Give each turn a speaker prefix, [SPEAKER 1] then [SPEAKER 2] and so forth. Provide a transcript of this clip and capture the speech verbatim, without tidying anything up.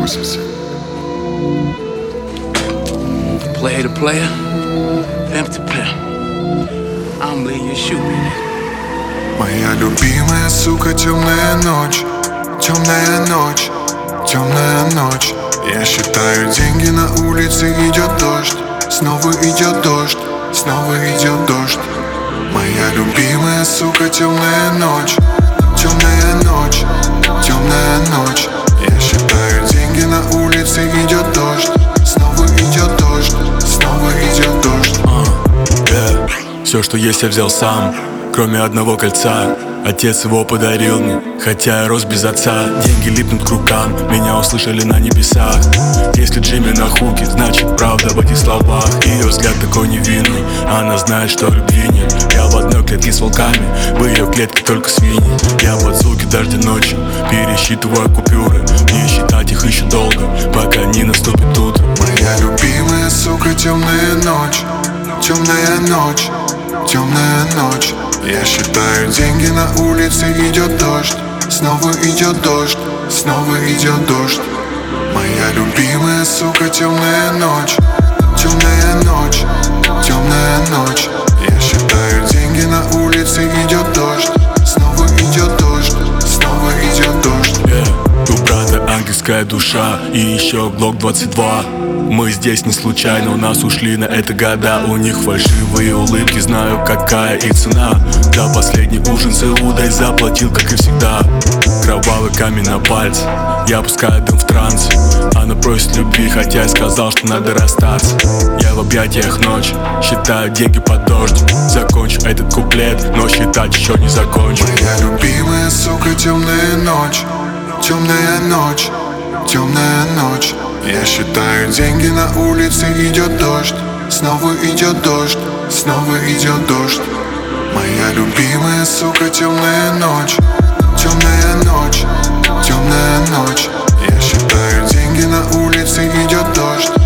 [SPEAKER 1] восемьдесят.
[SPEAKER 2] Player to player, empty pair. I'm leaving you shooting.
[SPEAKER 1] Моя любимая, сука, темная ночь, темная ночь, темная ночь. Я считаю деньги на улице, идет дождь, снова идет дождь, снова идет дождь. Моя любимая, сука, темная ночь, темная ночь, темная ночь. Я считаю деньги на улице, идет дождь, снова идет дождь, снова идет дождь.
[SPEAKER 3] uh, yeah. Все, что есть, я взял сам, кроме одного кольца. Отец его подарил мне, хотя я рос без отца. Деньги липнут к рукам, меня услышали на небесах. Если Джимми на хуке, значит правда в этих словах. Ее взгляд такой невинный, она знает, что любви нет. Я в одной клетке с волками, в ее клетке только свиньи. Я под звуки дождя ночью пересчитываю купюры. Мне считать их еще долго, пока не наступит утро.
[SPEAKER 1] Моя любимая, сука, темная ночь, темная ночь, темная ночь. Я считаю деньги на улице, идет дождь, снова идет дождь, снова идет дождь. Моя любимая, сука, темная ночь, темная ночь, темная ночь. Я считаю деньги на улице, идет дождь, снова идет дождь, снова идет дождь.
[SPEAKER 3] yeah. У брата ангельская душа и еще Глок двадцать два. Мы здесь не случайно, у нас ушли на это года. У них фальшивые улыбки, знаю, какая их цена. За последний ужин с Иудой заплатил, как и всегда. Кровавый камень на пальце, я пускаю дым в транс. Она просит любви, хотя я сказал, что надо расстаться. Я в объятиях ночи, считаю деньги под дождь. Закончу этот куплет, но считать еще не закончу.
[SPEAKER 1] Моя любимая, сука, темная ночь, темная ночь, темная ночь. Я считаю деньги на улице, идет дождь, снова идет дождь, снова идет дождь. Моя любимая, сука, темная ночь, темная ночь, темная ночь. Я считаю деньги на улице, идет дождь,